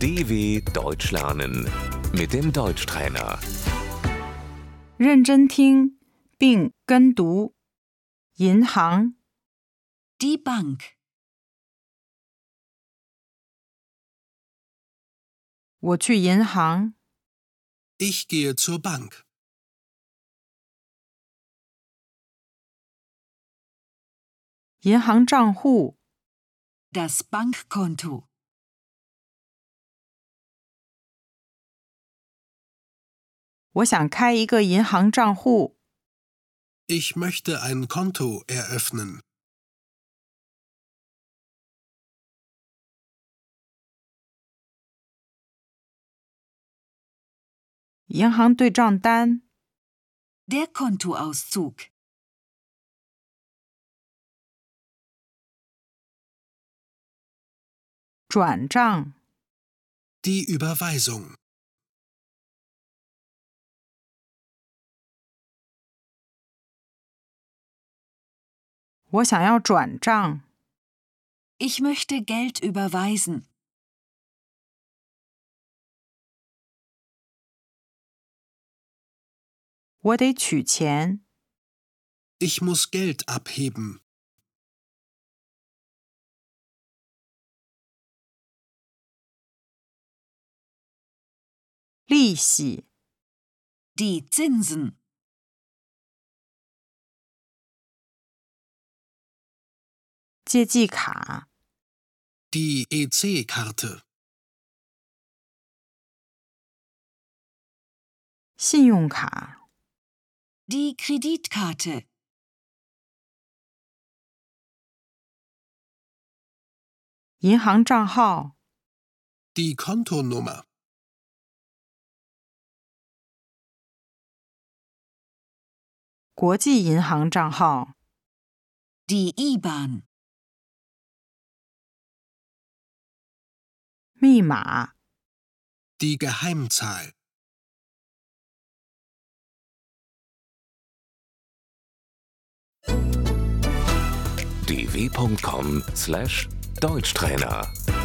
DW Deutsch lernen mit dem Deutschtrainer. 认真听并跟读。银行， Die Bank. 我去银行。 Ich gehe zur Bank. 银行账户， Das Bankkonto. 我想开一个银行账户。 Ich möchte ein Konto eröffnen. 银行对账单， Der Kontoauszug. 转账， Die Überweisung. 我想要转账。 Ich möchte Geld überweisen. 我得取钱。 Ich muss Geld abheben. 利息， Die Zinsen. 借记卡， Die EC-Karte. 信用卡， Die Kreditkarte. 银行账号， Die Kontonummer. 国际银行账号， Die IBAN. 密码， Die Geheimzahl. dw.com/Deutschtrainer